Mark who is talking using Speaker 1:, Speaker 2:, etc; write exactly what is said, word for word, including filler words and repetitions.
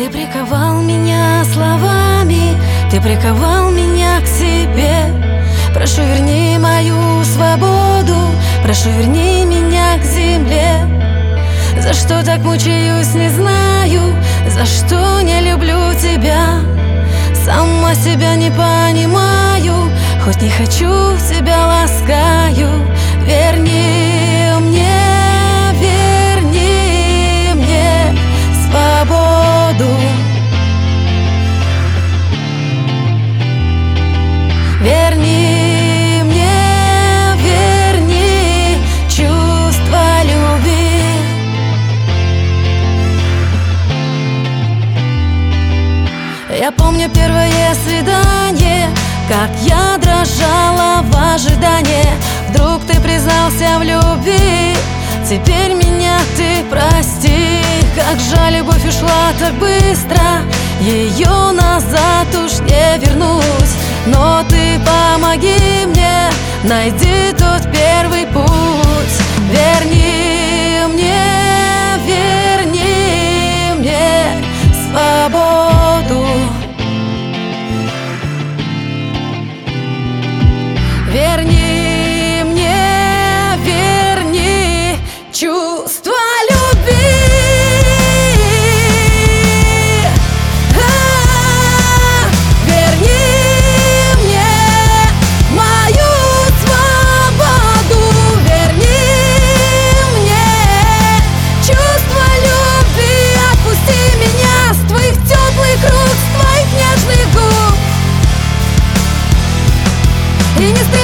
Speaker 1: Ты приковал меня словами, ты приковал меня к себе. Прошу, верни мою свободу, прошу, верни меня к земле. За что так мучаюсь, не знаю, за что не люблю тебя. Сама себя не понимаю, хоть не хочу, себя ласкаю. Верни мне, верни мне свободу. Верни мне, верни чувство любви. Я помню первое свидание, как я дрожала в ожидании. Вдруг ты признался в любви, теперь меня ты прости. Как жаль, любовь ушла так быстро, ее назад уж не вернуть. Но ты помоги мне, найди тот первый путь. Верни мне, верни мне свободу. Верни мне, верни чувство любви. А, верни мне мою свободу. Верни мне чувство любви. Отпусти меня с твоих теплых рук, с твоих нежных губ. И не